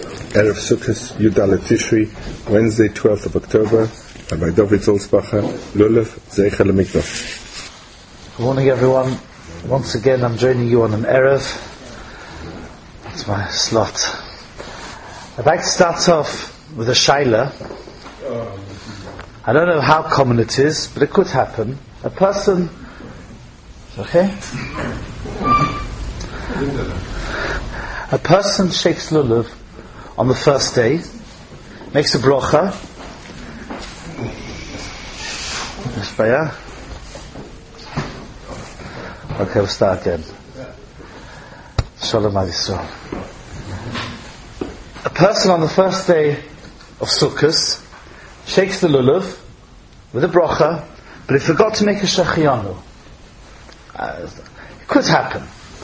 Erev Sukkot, Yud Tishri, Wednesday, 12th of October, Rabbi David Zolzbacher, Lulav, Zeicher LeMikdash. Good morning, everyone. Once again, I'm joining you on an Erev. That's my slot. I'd like to start off with a Shaila. I don't know how common it is, but it could happen. A person... Okay? A person shakes lulav on the first day, makes a brocha. Okay, we'll start again. Shalom Alisrael. A person on the first day of Sukkot shakes the lulav with a brocha, but he forgot to make a shechiyanu. It could happen.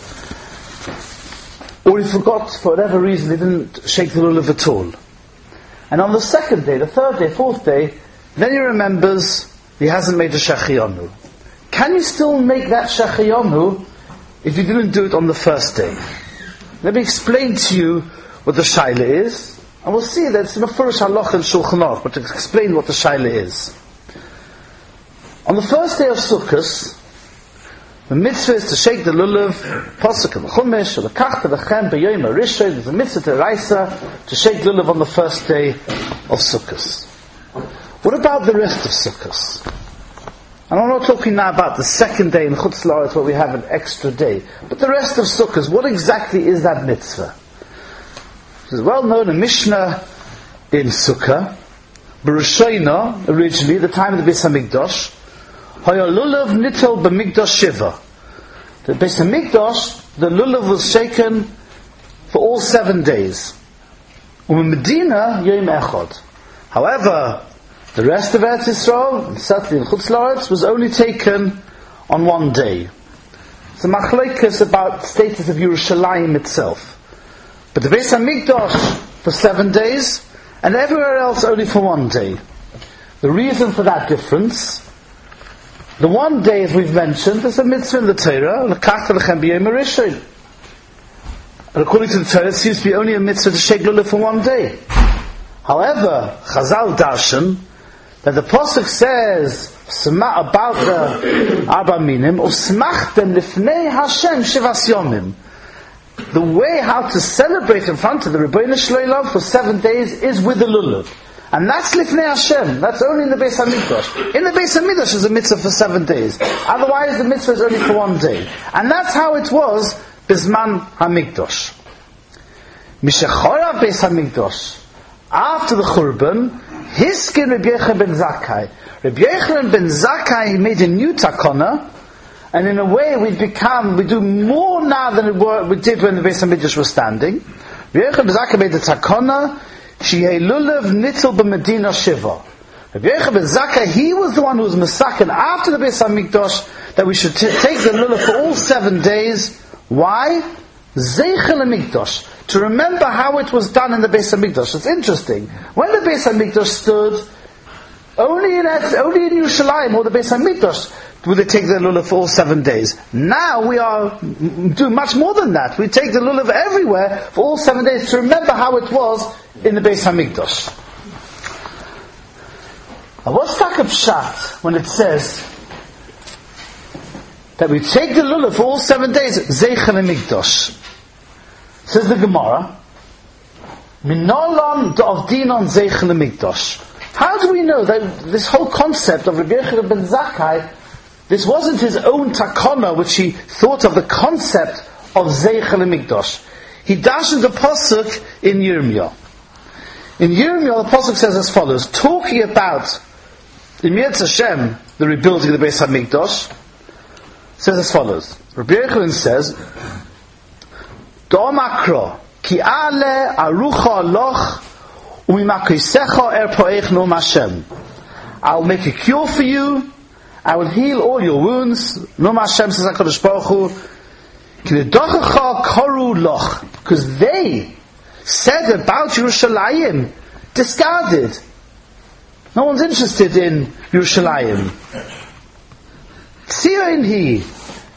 Or he forgot, for whatever reason, he didn't shake the lulav at all. And on the second day, the third day, fourth day, then he remembers he hasn't made a shechiyanu. Can you still make that shechiyanu if you didn't do it on the first day? Let me explain to you what the shaila is, and we'll see that it's mefurish halacha and Shulchan Aruch, but to explain what the shaila is. On the first day of Sukkot, the mitzvah is to shake the lulav, pasuk in the Chumash, lekachta lechem b'yom harishon. There's a mitzvah to Raisa to shake lulav on the first day of Sukkot. What about the rest of Sukkot? And I'm not talking now about the second day in Chutz La'aretz where we have an extra day, but the rest of Sukkot. What exactly is that mitzvah? It is well known in Mishnah in Sukkah, B'Rishayna, originally, the time of the Beis Hamikdash. Haya lulav nitel b'mikdash shiva. The Beis Hamikdash, the lulav was shaken for all 7 days. Medina yom echad. However, the rest of Eretz Yisrael, and certainly in Chutz La'aretz, was only taken on 1 day. It's a machlokes about status of Yerushalayim itself. But the Beis Hamikdash for 7 days, and everywhere else only for 1 day. The reason for that difference: the 1 day, as we've mentioned, there's a mitzvah in the Torah, lekachta lechem b'yom harishon. And according to the Torah, it seems to be only a mitzvah to shake lulav for 1 day. However, Chazal darshan that the pasuk says about the Arba Minim, usmachtem lifnei Hashem shivas yomim. The way how to celebrate in front of the Rebbeinu Shloim for 7 days is with the lulav. And that's Lifnei Hashem. That's only in the Beis Hamikdash. In the Beis Hamikdash is a mitzvah for 7 days. Otherwise the mitzvah is only for 1 day. And that's how it was Bizman Hamikdash. Mishachora Beis Hamikdash. After the Churban, Hiskin Rabbi Yochanan ben Zakkai. Rabbi Yochanan ben Zakkai, he made a new takana, and in a way we do more now than we did when the Beis Hamikdash was standing. Rabbi Yochanan ben Zakkai made a takana, Shehei lulav nitel b'Medina shiva. Rabbi Yochanan ben Zakkai, he was the one who was masaken after the Beis Hamikdash that we should take the lulav for all 7 days. Why? Zeicher LeMikdash, to remember how it was done in the Beis Hamikdash. It's interesting. When the Beis Hamikdash stood, only in Yerushalayim or the Beis Hamikdash would they take the lulav for all 7 days. Now we are doing much more than that. We take the lulav everywhere for all 7 days to remember how it was in the Beis Hamikdash. Now what's Takab Pshat when it says that we take the lulav for all 7 days? Zeicher LeMikdash. Says the Gemara, Minolam d'Avdinon Zeicher LeMikdash. How do we know that this whole concept of Rabbi Yochanan ben Zakkai, this wasn't his own takana which he thought of, the concept of Zeicher LeMikdash? He dashed the pasuk in Yirmiyah. In Yirmiyah, the pasuk says as follows, talking about in Yetz Hashem, the rebuilding of the Beis Hamikdash, says as follows. Rabbi Yochanan says, Domakro ki ale arucha loch umimakisecha poech no Hashem. I'll make a cure for you. I will heal all your wounds. No Hashem, says HaKadosh Baruch Hu. Kinedochacha karu loch, because they said about Yerushalayim, discarded. No one's interested in Yerushalayim. Tzion hi,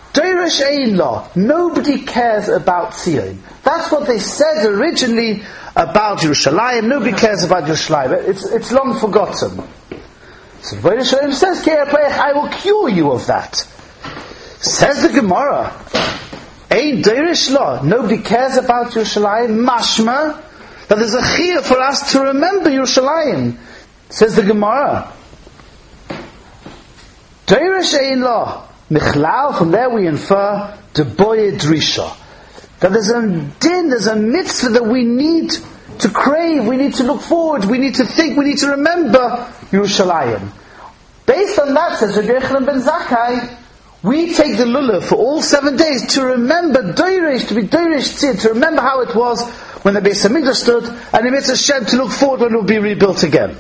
Doirish ein lo. Nobody cares about Tzion. That's what they said originally about Yerushalayim. Nobody cares about Yerushalayim. It's long forgotten. So the Yerushalayim says, I will cure you of that. Says the Gemara, Ein Deirish Lo, nobody cares about Yerushalayim. Mashma, that there's a chiyuv for us to remember Yerushalayim. Says the Gemara, Deirish Ein Lo, Michlal, from there we infer, Deboye Drisha. That there's a din, there's a mitzvah that we need to crave, we need to look forward, we need to think, we need to remember Yerushalayim. Based on that, says Rabbi Yochanan ben Zakkai, we take the lulav for all 7 days to remember Doirish, to be Doirish Tzid, to remember how it was when the Beis HaMikdash stood, and in Mitzvah Shem to look forward when it will be rebuilt again.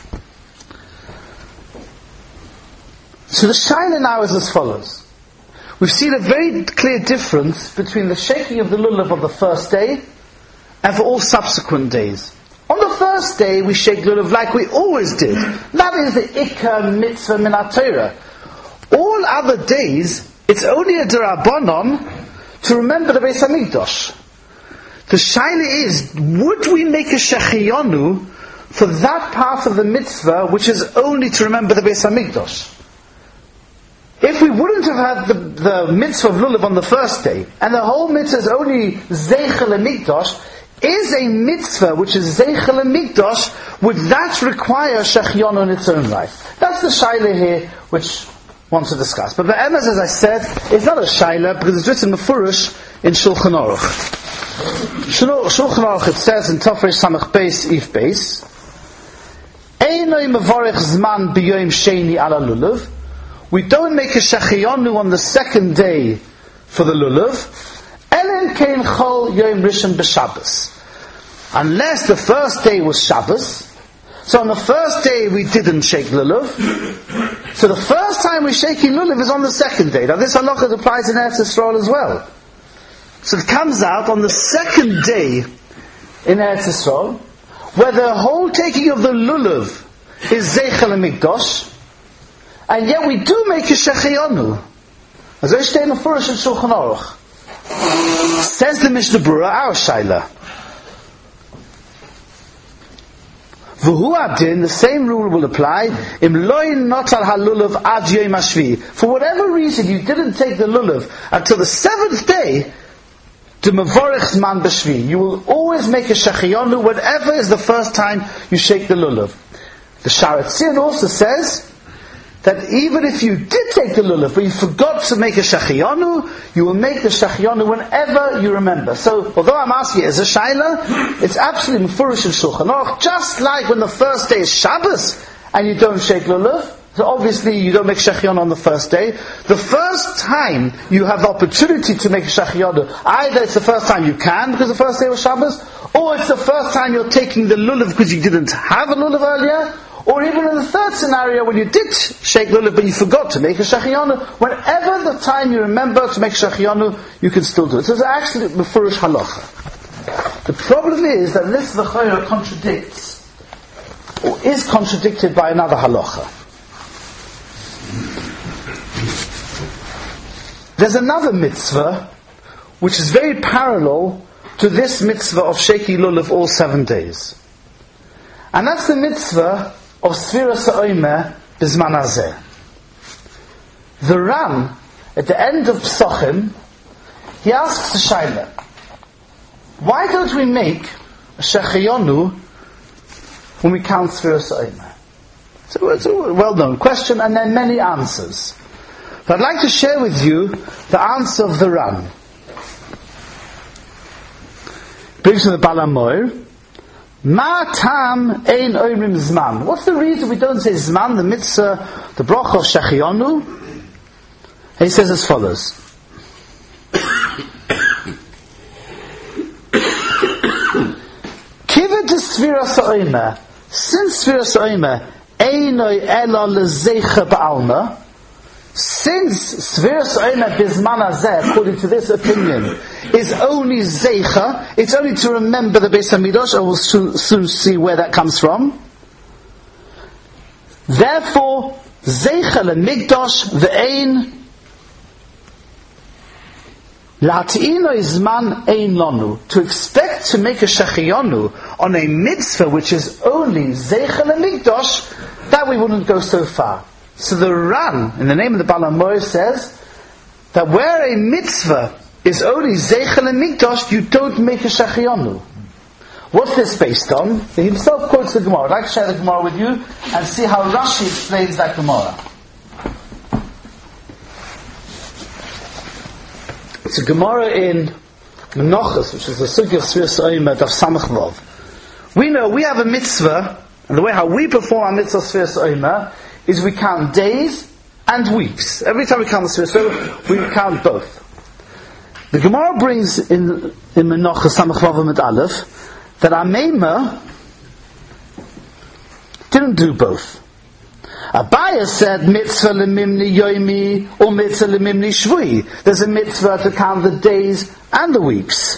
So the shaila now is as follows. We've seen a very clear difference between the shaking of the lulav of the first day and for all subsequent days. On the first day we shake lulav like we always did. That is the Ikar Mitzvah Min HaTorah. All other days, it's only a D'Rabbanan to remember the Beis HaMikdash. The shaila is, would we make a Shechiyonu for that part of the mitzvah which is only to remember the Beis HaMikdash? If we wouldn't have had the mitzvah of lulav on the first day, and the whole mitzvah is only Zeichel HaMikdash, is a mitzvah which is Zeichel HaMikdash, would that require Shechiyonu in its own right? That's the shaila here which want to discuss. But the emes, as I said, is not a shaila because it's written Mefurish in Shulchan Aruch. Shulchan Aruch, it says in Tofresh Samach Beis If Beis, Einoi Mevorech Zman B'Yom Sheni Ala Lulav. We don't make a Shechiyonu on the second day for the lulav. Elen Kein Chol Yom Rishon B'Shabbos. Unless the first day was Shabbos. So on the first day we didn't shake lulav. So the first time we're shaking lulav is on the second day. Now this halacha applies in Eretz Yisrael as well. So it comes out on the second day in Eretz Yisrael, where the whole taking of the lulav is Zeichel HaMikdash, and yet we do make a Shechiyonu. As I say in the Furish and Shulchan Aruch. Says the Mishnah Berurah, our shaila. V'hu adin, the same rule will apply. Im loin notal halulav ad yom hashvi. For whatever reason you didn't take the lulav until the 7th day, to mevorech zman b'shvi. You will always make a Shechiyonu whatever is the first time you shake the lulav. The Sharat Tzin also says that even if you did take the lulav, but you forgot to make a Shechiyonu, you will make the Shechiyonu whenever you remember. So, although I'm asking it as a shaila, it's absolutely mefurish in Shulchan Aruch, just like when the first day is Shabbos, and you don't shake lulav, so obviously you don't make Shechiyonu on the first day. The first time you have the opportunity to make a Shechiyonu, either it's the first time you can, because the first day was Shabbos, or it's the first time you're taking the lulav because you didn't have a lulav earlier, or even in the third scenario when you did shake lulav but you forgot to make a Shechiyonu, whenever the time you remember to make Shechiyonu, you can still do it. So it's actually Mefurish halacha. The problem is that this v'chayra contradicts, or is contradicted by another halacha. There's another mitzvah which is very parallel to this mitzvah of shaking lulav all 7 days. And that's the mitzvah of Sfiras HaOmer B'Zman Hazeh. The Ram, at the end of Psochim, he asks the shaila, why don't we make a Shechiyonu when we count Sfiras HaOmer? So it's a well-known question, and there are many answers. But I'd like to share with you the answer of the Ram. Brings from the Baal HaMaor, Ma tam ein oimrim zman. What's the reason we don't say zman, the mitzvah, the bracha of Shechiyonu? He says as follows. Kiva de Sfiras HaOmer, since Sfiras HaOmer einoi ela lezeicha ba'alma, since Sfiras HaOmer B'Zman Hazeh, according to this opinion, is only Zeicha, it's only to remember the Beis HaMikdash, and we'll soon see where that comes from. Therefore, Zeicha LeMikdash Ve'ein La'atino izman ein lanu. To expect to make a shechiyonu on a mitzvah which is only zeichel hamikdash, that we wouldn't go so far. So the Ran, in the name of the Baal HaMaor, says that where a mitzvah is only zeichel hamikdash, you don't make a shechiyonu. What's this based on? He himself quotes the Gemara. I'd like to share the Gemara with you and see how Rashi explains that Gemara. It's a Gemara in Menachos, which is the Sugya of Sfiras Omer Daf Samach Vav. We know we have a mitzvah, and the way how we perform our mitzvah Sfiras Omer is we count days and weeks. Every time we count the Sfiras Omer, we count both. The Gemara brings in Menachos Samach Vav Amud Aleph that Ameima didn't do both. Abaya said mitzvah lemimni yoimi or mitzvah lemimni shvui. There's a mitzvah to count the days and the weeks.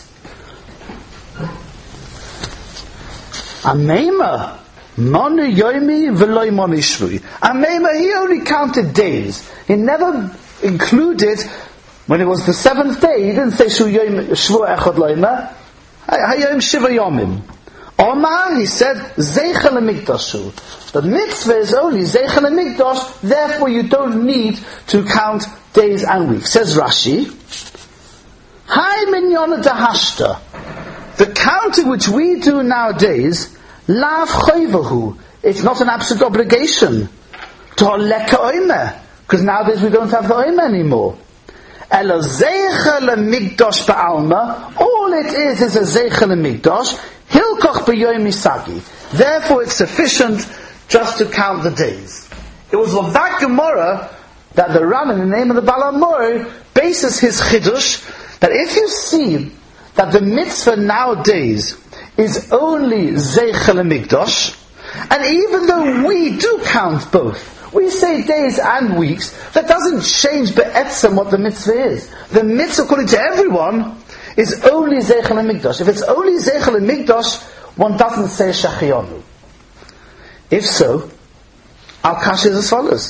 Ameima moni yoimi v'loi moni shvui. Ameima, he only counted days. He never included, when it was the seventh day, he didn't say shu yoim shvu echad loima. Hayom shiva yomim. Omar, he said, zeichel hamikdashu. The mitzvah is only zeichel hamikdash, therefore you don't need to count days and weeks. Says Rashi, Hai minyona dahashta. The counting which we do nowadays, lav choivahu. It's not an absolute obligation. To leka oimer. Because nowadays we don't have the oimer anymore. Ela zeichel hamikdash ba'alma. All it is a zeichel hamikdash. Hilkoch b'yoyim misagi. Therefore it's sufficient just to count the days. It was on that Gemara that the Ran, in the name of the Baal HaMaor, bases his chidush, that if you see that the mitzvah nowadays is only zeichel hamikdash, and even though we do count both, we say days and weeks, that doesn't change be'etzem what the mitzvah is. The mitzvah, according to everyone, is only zeichel hamikdash. If it's only zeichel hamikdash, one doesn't say shechiyonu. If so, our kasha is as follows.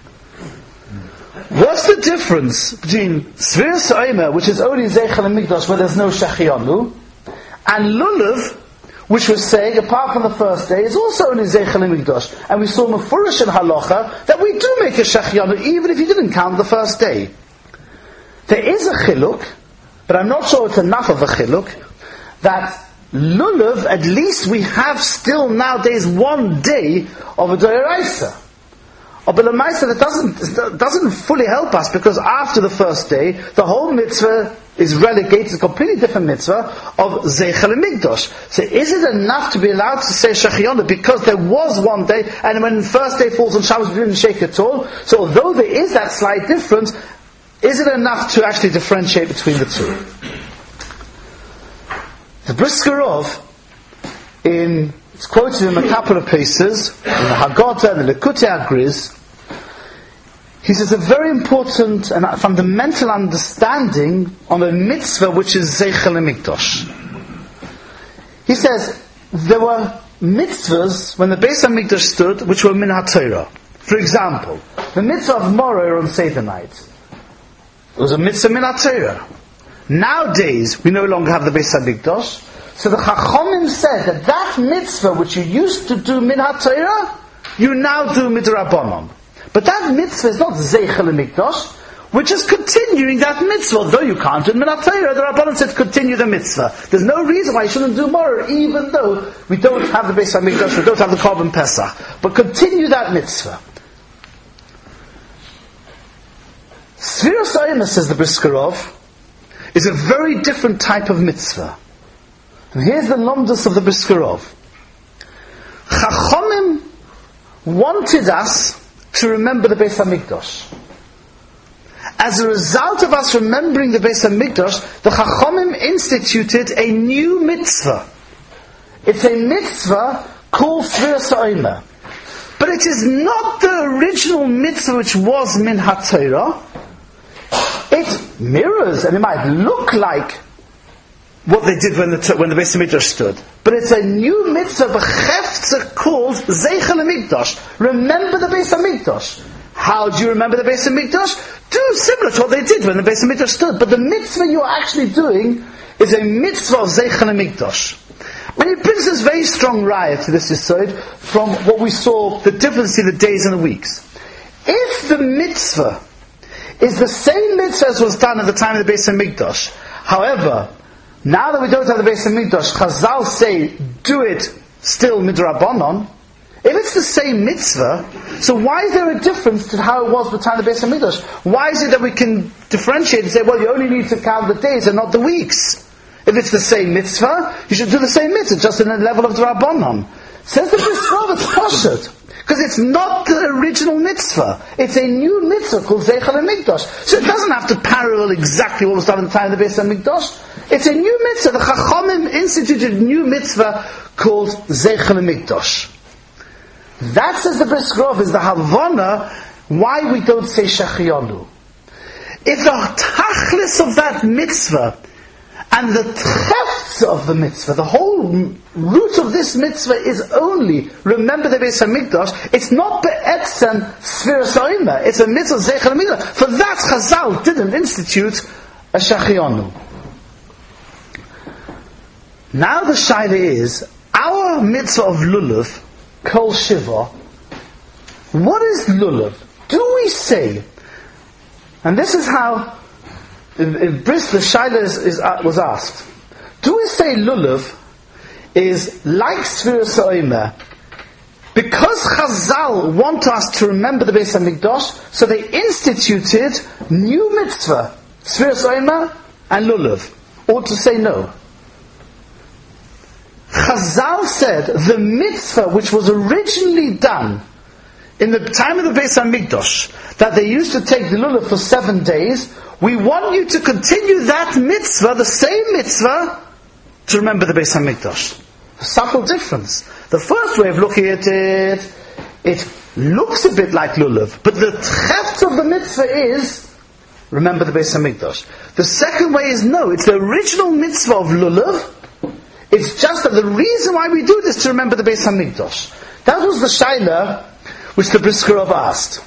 What's the difference between Sfiras Omer, which is only zeichel hamikdash, where there's no shechiyonu, and lulav, which was saying, apart from the first day, is also only zeichel hamikdash? And we saw mefurish in halacha that we do make a shechiyonu, even if you didn't count the first day. There is a chiluk, but I'm not sure it's enough of a chiluk, that lulav, at least we have still nowadays 1 day of a doraisa. But a ma'aser that doesn't fully help us, because after the first day, the whole mitzvah is relegated to a completely different mitzvah of zeichel hamikdash. So is it enough to be allowed to say shechiyonu because there was 1 day, and when the first day falls on Shabbos we didn't shake at all? So although there is that slight difference, is it enough to actually differentiate between the two? The Briskerov, it's quoted in a couple of places, in the Haggadah and the Likutei Agriz, he says a very important and fundamental understanding on a mitzvah which is zeichel hamikdash. He says, there were mitzvahs when the Beis HaMikdash stood, which were min HaTorah. For example, the mitzvah of Moreh on Seder night. It was a mitzvah min HaTorah. Nowadays, we no longer have the Beis HaMikdash, so the Chachomim said that mitzvah which you used to do min HaTorah, you now do midrabanan. But that mitzvah is not zeichel hamikdash. We're just continuing that mitzvah. Though you can't do min HaTorah, the Rabbanan said continue the mitzvah. There's no reason why you shouldn't do more, even though we don't have the Beis HaMikdash, we don't have the Korban Pesach. But continue that mitzvah. Sfiras Omer, says the Briskerov, is a very different type of mitzvah. And here's the lomdus of the Briskerov. Chachomim wanted us to remember the Beis HaMikdash. As a result of us remembering the Beis HaMikdash, the Chachomim instituted a new mitzvah. It's a mitzvah called Sfiras Omer. But it is not the original mitzvah which was min HaTorah. It mirrors, and it might look like what they did when the Beis HaMikdash stood. But it's a new mitzvah, b'cheftzah, called zeichel hamikdash. Remember the Beis HaMikdash. How do you remember the Beis HaMikdash? do similar to what they did when the Beis HaMikdash stood. But the mitzvah you're actually doing is a mitzvah of Zeichel HaMikdash. And it brings us very strong raya to this aside from what we saw, the difference in the days and the weeks. If the mitzvah is the same mitzvah as was done at the time of the Beis HaMikdash, however, now that we don't have the Beis HaMikdash, Chazal say, do it still midrabanon. If it's the same mitzvah, so why is there a difference to how it was at the time of the Beis HaMikdash? Why is it that we can differentiate and say, well, you only need to count the days and not the weeks? If it's the same mitzvah, you should do the same mitzvah, just in the level of the Rabbanon. Says the Brisrav, it's pashut. Because it's not the original mitzvah. It's a new mitzvah called Zeichel HaMikdash. So it doesn't have to parallel exactly what was done in the time of the Beis HaMikdash. It's a new mitzvah. The Chachamim instituted a new mitzvah called Zeichel HaMikdash. That, says the Brisrav, is the Havana why we don't say Shechianu. If the tachlis of that mitzvah and the tchefts of the mitzvah, the whole root of this mitzvah is only remember the Beis HaMikdash. It's not be'etzem Sfiras Ha'omer. It's a mitzvah Zeichel HaMikdash. For that Chazal didn't institute a Shechianu. Now the shaila is our mitzvah of lulav, kol shiva. What is lulav? Do we say? And this is how. In Bris, the shaila was asked, do we say lulav is like Sfiras Ha'omer because Chazal want us to remember the Beis HaMikdash, so they instituted new mitzvah, Sfiras Ha'omer and lulav, or to say no? Chazal said the mitzvah which was originally done in the time of the Beis HaMikdash, that they used to take the lulav for 7 days, we want you to continue that mitzvah, the same mitzvah, to remember the Beis HaMikdash. A subtle difference. The first way of looking at it, it looks a bit like lulav, but the tcheft of the mitzvah is remember the Beis HaMikdash. The second way is no, it's the original mitzvah of lulav. It's just that the reason why we do this is to remember the Beis HaMikdash. That was the shaila which the Briskerov asked.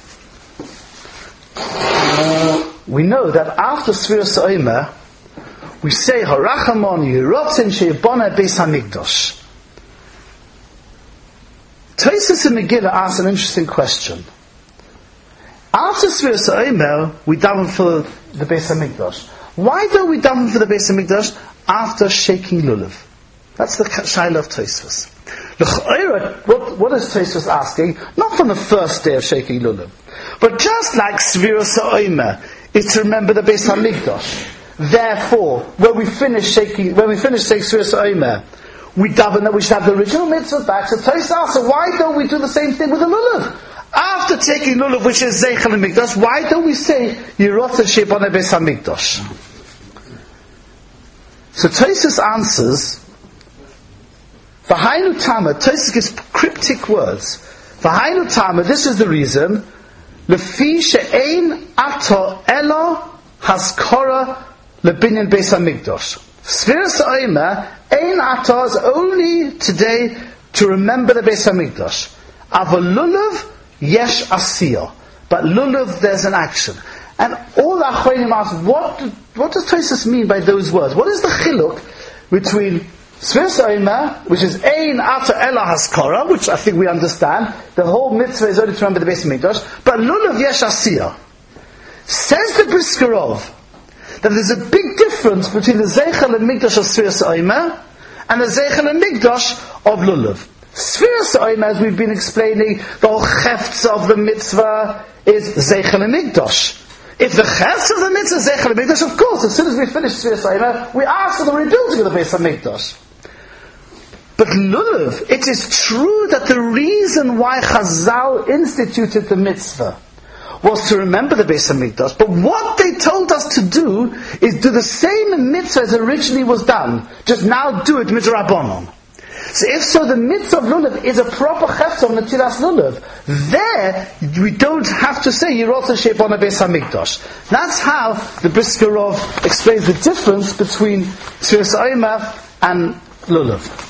We know that after Sfiras Ha'omer, we say Harachamon Yerotzin Sheibona Beis HaMikdash. Tosfos in Megillah asks an interesting question. After Sfiras Ha'omer, we daven for the Beis HaMikdash. Why don't we daven for the Beis HaMikdash after shaking lulav? That's the shaila of Tosfos. What is Tosfos asking? Not from the first day of shaking lulav, but just like Sfiras Ha'omer is to remember the Beis HaMikdash. Therefore, when we finish taking Sfiras Ha'omer, we daven that we should have the original mitzvah back. So Tosfos asks, so why don't we do the same thing with the lulav? After taking lulav, which is Zeichel HaMikdash, why don't we say Yerotzeh Sheibona Beis HaMikdash? So Tosfos answers, V'hainu Tama, Tosfos gives cryptic words. V'hainu Tama, this is the reason, Lefi she'ein ato elo haskora lebinyan Beis HaMikdash. Sfiras Ha'omer, ein ato is only today to remember the Beis HaMikdash. Aval lulav, yesh asiyah. But lulav, there's an action. And all the Achronim ask, what does Tosfos mean by those words? What is the chiluk between Sfiras Ha'omer, which is ein ato elo haskora, which I think we understand, the whole mitzvah is only to remember the Beis HaMikdash, but lulav yesh asiyah. Says the Briskerov that there's a big difference between the Zeichel HaMikdash of Sfiras Ha'omer and the Zeichel HaMikdash of lulav. Sfiras Ha'omer, as we've been explaining, the whole chefts of the mitzvah is Zeichel HaMikdash. If the chefts of the mitzvah is Zeichel HaMikdash, of course, as soon as we finish Sfiras Ha'omer, we ask for the rebuilding of the Beis HaMikdash. But lulav, it is true that the reason why Chazal instituted the mitzvah was to remember the Beis HaMikdash, but what they told us to do is do the same mitzvah as originally was done, just now do it midrabanon. So if so, the mitzvah of lulav is a proper chefta of netilas lulav. There, we don't have to say Yerotzeh Sheibona Beis HaMikdash. That's how the Briskerov explains the difference between Sfiras Ha'omer and lulav.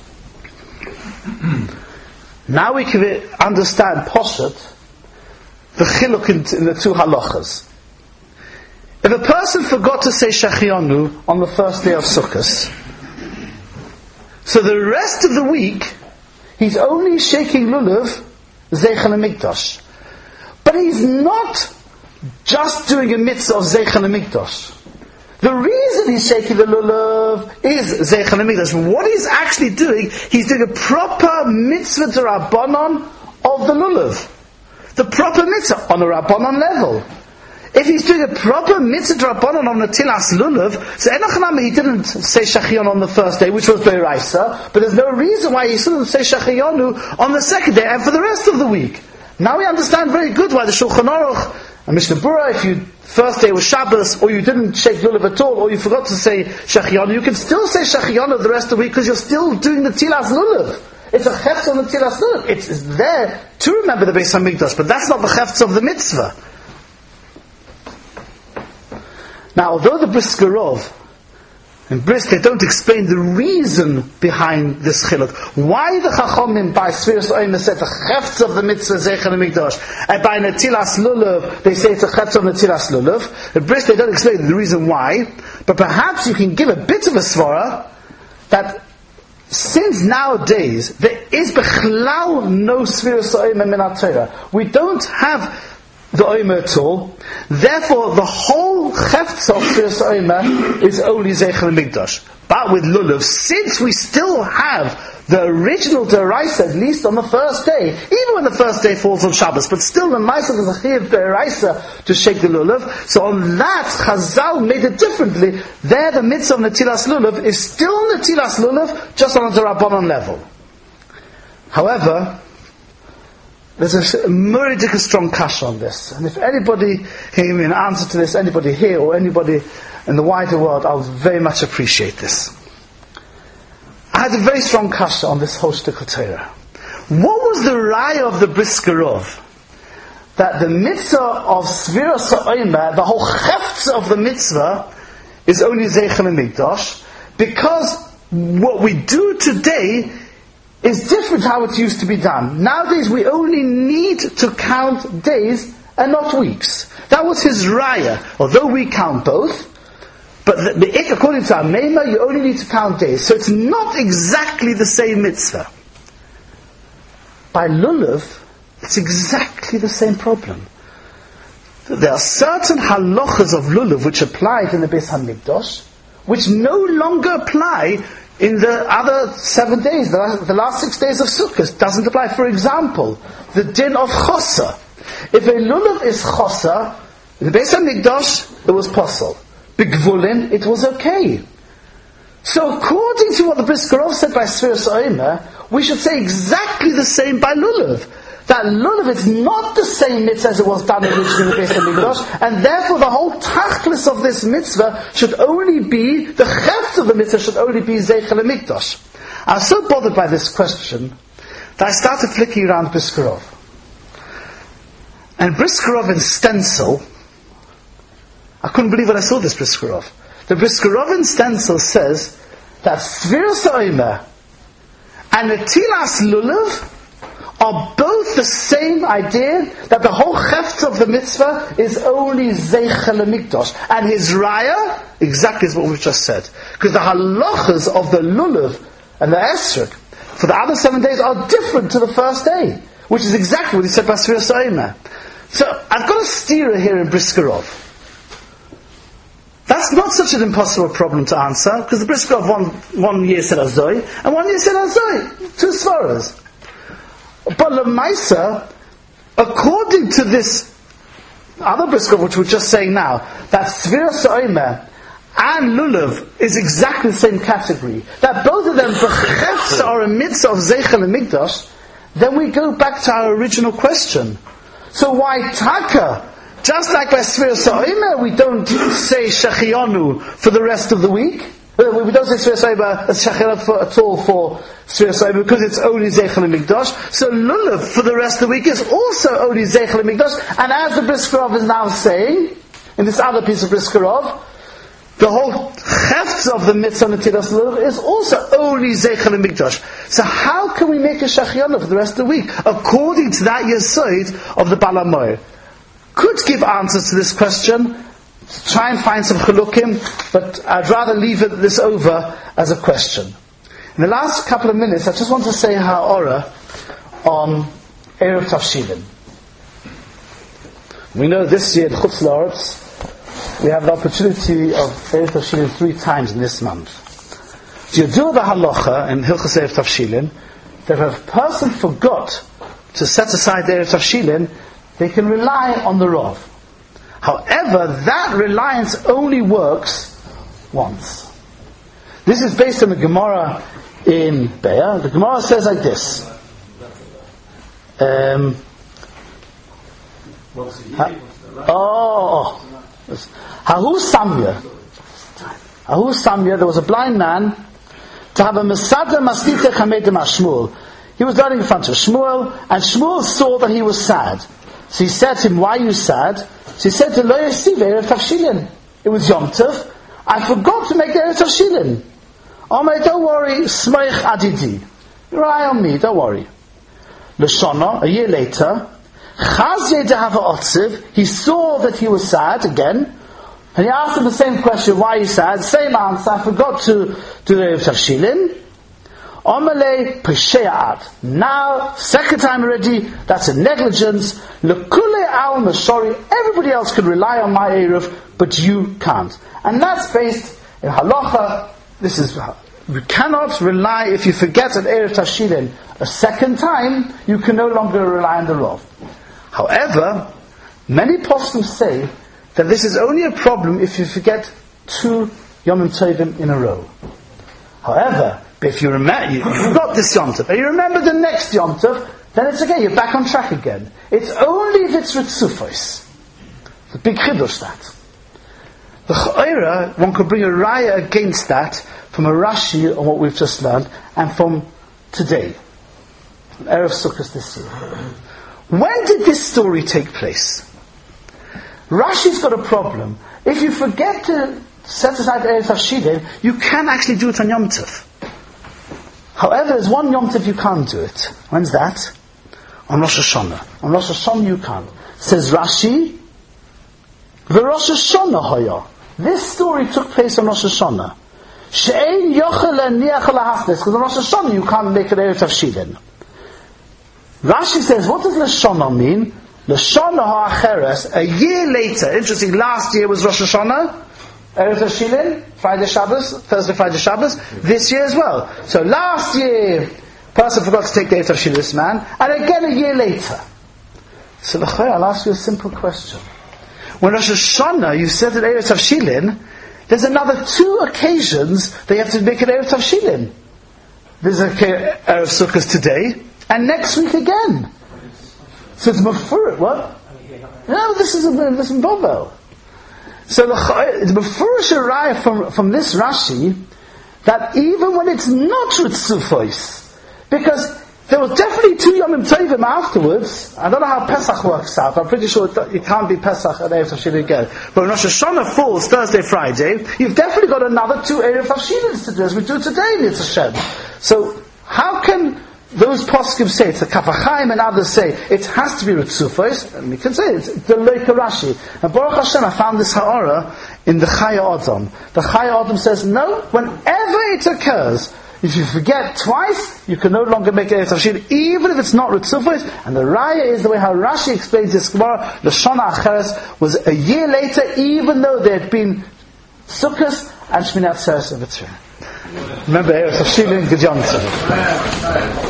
Now we can understand Poshet the chiluk in the two halachas. If a person forgot to say Shechianu on the first day of Sukkot, so the rest of the week, he's only shaking lulav, Zeichel HaMikdash. But he's not just doing a mitzvah of Zeichel HaMikdash. The reason he's shaking the lulav is Zeichel HaMikdash. What he's actually doing, he's doing a proper mitzvah d'Rabbanan of the lulav. The proper mitzvah on a Rabbanan level. If he's doing a proper mitzvah d'Rabbanan on the Tilas lulav, so Enochanami he didn't say Shechianu on the first day, which was Be'eraisa, but there's no reason why he shouldn't say Shechianu on the second day and for the rest of the week. Now we understand very good why the Shulchan Aruch and Mishnah Berurah, if you first day was Shabbos, or you didn't shake lulav at all, or you forgot to say Shechianu, you can still say Shechianu the rest of the week because you're still doing the Tilas lulav. It's a chefz on the Tilas lulav. It's there to remember the Beis HaMikdash, but that's not the chefz of the mitzvah. Now, although the Brisker Rov and Brisk, they don't explain the reason behind this chiluk. Why the Chachamim by Sfiras Omer said the chefz of the mitzvah Zeichel HaMikdash, and by Netilas Lulav they say it's a chefz of Netilas Lulav. The Brisk, they don't explain the reason why, but perhaps you can give a bit of a svara that since nowadays there is bechlal no Sfiras Omer min HaTorah. We don't have the Omer at all. Therefore, the whole chefz of Sfiras Omer is only Zeichel HaMikdash. But with lulav, since we still have the original deraisa, at least on the first day, even when the first day falls on Shabbos, but still the Maisa of the Chayiv deraisa to shake the lulav. So on that, Chazal made it differently. There, the mitzvah of Netilas lulav is still Netilas lulav, just on the Rabbanon level. However, there's a muridic strong kasha on this. And if anybody can give me an answer to this, anybody here or anybody in the wider world, I'll very much appreciate this. I had a very strong kasha on this whole shtick of Torah. What was the raya of the Brisker Rov? That the mitzvah of Sfiras Omer, the whole chefz of the mitzvah, is only Zeichel HaMikdash, because what we do today is different how it used to be done. Nowadays we only need to count days and not weeks. That was his raya. Although we count both, but according to our Meimah, you only need to count days. So it's not exactly the same mitzvah. By lulav, it's exactly the same problem. There are certain halachas of lulav which applied in the Beis HaMikdash, which no longer apply in the other 7 days, the last 6 days of Sukkot. Doesn't apply. For example, the din of chosa. If a lulav is chosa, in the Beis HaMikdash, it was posel. B'gvulin, it was okay. So according to what the Brisker Rov said by Sfiras Omer, we should say exactly the same by lulav. That lulav is not the same mitzvah as it was done originally in the Beis HaMikdash, and therefore the whole tachlis of this mitzvah should only be, the chefz of the mitzvah should only be Zeichel HaMikdash. I was so bothered by this question that I started flicking around Brisker Rov. And Brisker Rov in stencil, I couldn't believe when I saw this Brisker Rov. The Brisker Rov in stencil says that Sfiras Omer and Netilas lulav are both the same idea, that the whole chefz of the mitzvah is only Zeichel HaMikdash. And his raya, exactly is what we've just said. Because the halachas of the lulav and the esrog for the other 7 days are different to the first day, which is exactly what he said by Sfiras Omer. So I've got a steerer here in Brisker Rov. That's not such an impossible problem to answer, because the Brisker Rov one year said Azoi, and 1 year said Azoi, 2 svaras. But Lemaisa, according to this other Brisker Rov, which we're just saying now, that Sfiras Omer and lulav is exactly the same category, that both of them b'chefz are a mitzvah of Zeichel HaMikdash, then we go back to our original question. So why taka? Just like by Sfiras Omer, we don't say Shechianu for the rest of the week. We don't say Sfiras Omer Shechianu at all for Sfiras Omer because it's only Zeichel HaMikdash. So lulav for the rest of the week is also only Zeichel HaMikdash. And as the Brisker Rov is now saying, in this other piece of Brisker Rov, the whole chefz of the mitzvah Netilas lulav is also only Zeichel HaMikdash. So how can we make a Shechianu for the rest of the week? According to that Yesod of the Baal HaMaor. could give answers to this question, try and find some chilukim, but I'd rather leave this over as a question. In the last couple of minutes, I just want to say ha'ora on Erev Tavshilin. We know this year in Chutz La'aretz, we have the opportunity of Erev Tavshilin 3 times in this month. So you do the halacha in Hilchos Erev Tavshilin, that if a person forgot to set aside the Erev Tavshilin, they can rely on the Rav. However, that reliance only works once. This is based on the Gemara in Be'er. The Gemara says like this. Hahu Samya, there was a blind man to have a Masada Masnita Chamedem Shmuel. He was learning in front of Shmuel, and Shmuel saw that he was sad. So he said to him, "Why are you sad?" So he said to Lo Yasiv Erev Tavshilin. It was Yom Tov. I forgot to make Erev Tavshilin. Omei, don't worry, Smoich Adidi. Rely on me, don't worry. L'shana, a year later, Chazye Dehava Otziv, he saw that he was sad again, and he asked him the same question, why are you sad? Same answer, I forgot to do the Erev Tavshilin. Omelei Peshe'at. Now, second time already, that's a negligence. L'kule al Mashori, everybody else can rely on my Erev, but you can't. And that's based in halacha. This is, you cannot rely, if you forget an Erev Tavshilin a second time, you can no longer rely on the Rav. However, many poskim say that this is only a problem if you forget 2 Yom Tovim in a row. However, if you remember, you forgot this Yom Tov, and you remember the next Yom Tov, then it's okay, you're back on track again. It's only if it's Ritzufos. The big chiddush that. The Cha'ira, one could bring a raya against that from a Rashi on what we've just learned, and from today, Erev Sukkot this year. When did this story take place? Rashi's got a problem. If you forget to set aside Erev Tavshilin, you can actually do it on Yom Tov. However, there's one Yom Tov you can't do it. When's that? On Rosh Hashanah. On Rosh Hashanah you can't. Says Rashi, the Rosh Hashanah hoya. This story took place on Rosh Hashanah. She'ein yochel niach lahasnes. Because on Rosh Hashanah you can't make an Erev Tavshilin. Rashi says, what does Lashana mean? Lashana ha'acheres, a year later. Interesting, last year was Rosh Hashanah, Erev Tavshilin, Friday Shabbos, Thursday, Friday Shabbos, this year as well. So last year, person forgot to take the Erev Tavshilin, this man, and again a year later. So I'll ask you a simple question. When Rosh Hashanah, you said that Erev Tavshilin, there's another 2 occasions that you have to make an Erev Tavshilin. There's a Erev Sukkot today, and next week again. So it's Mefurish. What? No, this is Bovel. So the Mefurish arrived from this Rashi that even when it's not Ritzufos, because there was definitely 2 Yom Tovim afterwards. I don't know how Pesach works out. I'm pretty sure it can't be Pesach and Erev Tavshilin again. But when Rosh Hashanah falls Thursday, Friday, you've definitely got another 2 Erev Tavshilins to do, as we do today in Yitzhak Hashem. So how can those poskim say, it's the Kaf HaChaim and others say, it has to be Ritzufos, and we can say it's the Leika Rashi. And Baruch Hashem, I found this ha'ara in the Chaya Adam. The Chaya Adam says, no, whenever it occurs, if you forget twice, you can no longer make Erev Tavshilin, even if it's not Ritzufos. And the Raya is the way how Rashi explains this Gemara, the Shana Acheres was a year later, even though there had been Sukkot and Shminat Atzeres in between. Remember, Erev Tavshilin, Good Yom Tov.